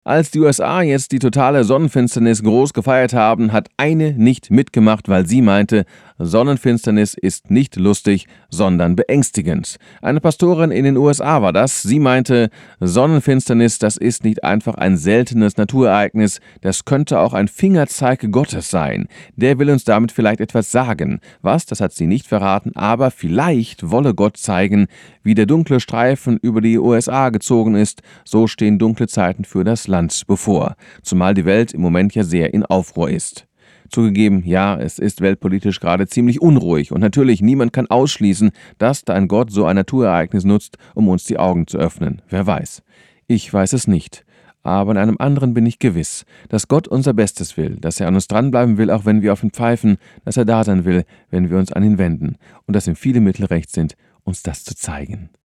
Als die USA jetzt die totale Sonnenfinsternis groß gefeiert haben, hat eine nicht mitgemacht, weil sie meinte, Sonnenfinsternis ist nicht lustig, sondern beängstigend. Eine Pastorin in den USA war das. Sie meinte, Sonnenfinsternis, das ist nicht einfach ein seltenes Naturereignis, das könnte auch ein Fingerzeig Gottes sein. Der will uns damit vielleicht etwas sagen. Was, das hat sie nicht verraten, aber vielleicht wolle Gott zeigen, wie der dunkle Streifen über die USA gezogen ist. So stehen dunkle Zeiten für das Land bevor, zumal die Welt im Moment ja sehr in Aufruhr ist. Zugegeben, ja, es ist weltpolitisch gerade ziemlich unruhig und natürlich niemand kann ausschließen, dass da ein Gott so ein Naturereignis nutzt, um uns die Augen zu öffnen. Wer weiß. Ich weiß es nicht. Aber in einem anderen bin ich gewiss, dass Gott unser Bestes will, dass er an uns dranbleiben will, auch wenn wir auf ihn pfeifen, dass er da sein will, wenn wir uns an ihn wenden und dass ihm viele Mittel recht sind, uns das zu zeigen.